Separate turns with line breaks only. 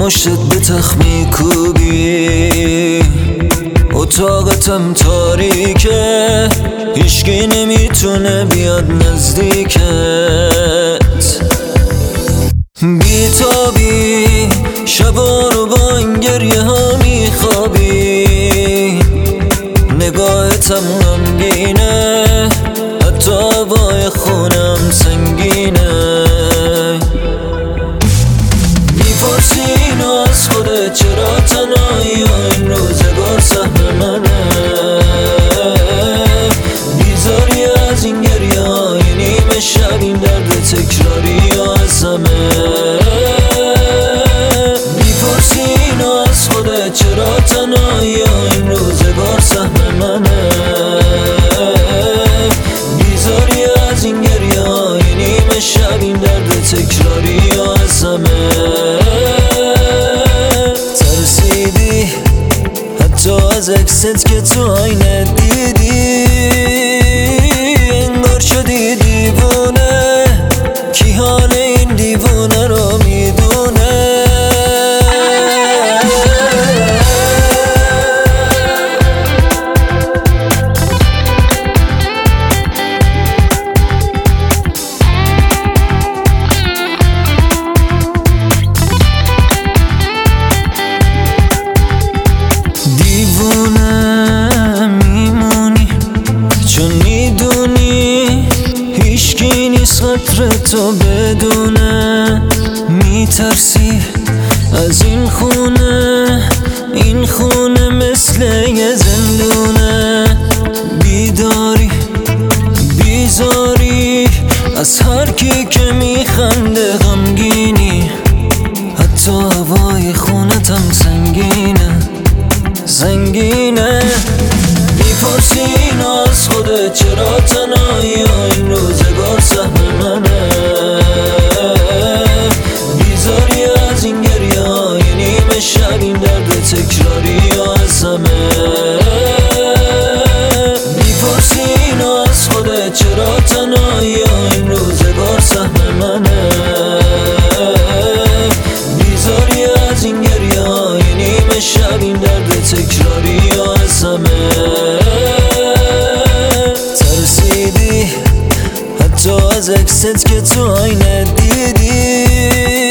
پشتت به تخت میکوبی، اتاقتم تاریکه، هیچکی نمیتونه بیاد نزدیکت. بیتابی شبا رو با این گریه ها میخوابی، نگاهتم غمگینه، حتی هوای خونم سنگینه. میپرسی اینو از خودت چرا تنهایی و این روزگار سهم منه، بیزاری از این گریه های نیمه شب، این درد تکراری یا از همه. میپرسی اینو از خودت چرا تنهایی و این روزگار سهم منه، بیزاری از این گریه های نیمه شب، این درد تکراری یا از همه. ترسیدی حتی از عکست که تو آینه دیدی، انگار شدی دیوونه، کی حال این دیوونه رو میدونه. دیوونه میمونی چون میدونی هیچکی نیست قدر تو بدونه. میترسی از این خونه مثل یه زندونه. بیداری بیزاری از هر کی که میخنده غمگینی، حتی هوای خونتم سنگینه. میپرسی اینو از خودت چرا تنهایی و این روزگار سهم منه، بیزاری از این گریه های نیمه شب، این درد تکراری یا از همه. میپرسی اینو از خودت چرا تنهایی و این روزگار سهم منه، بیزاری از این گریه های نیمه شب، این درد تکراری یا از همه. ترسیدی حتی از عکست که تو آینه دیدی،